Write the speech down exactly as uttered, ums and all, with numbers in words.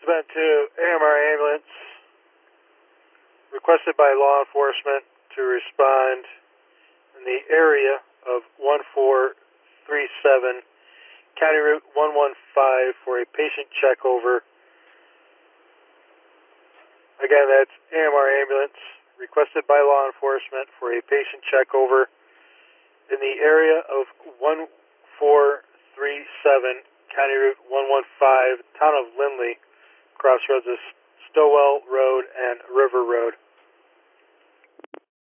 been to A M R ambulance requested by law enforcement to respond in the area of one four three seven County Route one one five for a patient checkover. Again, that's A M R ambulance requested by law enforcement for a patient checkover in the area of one four three seven County Route one one five, town of Lindley, crossroads of Stowell Road and River Road.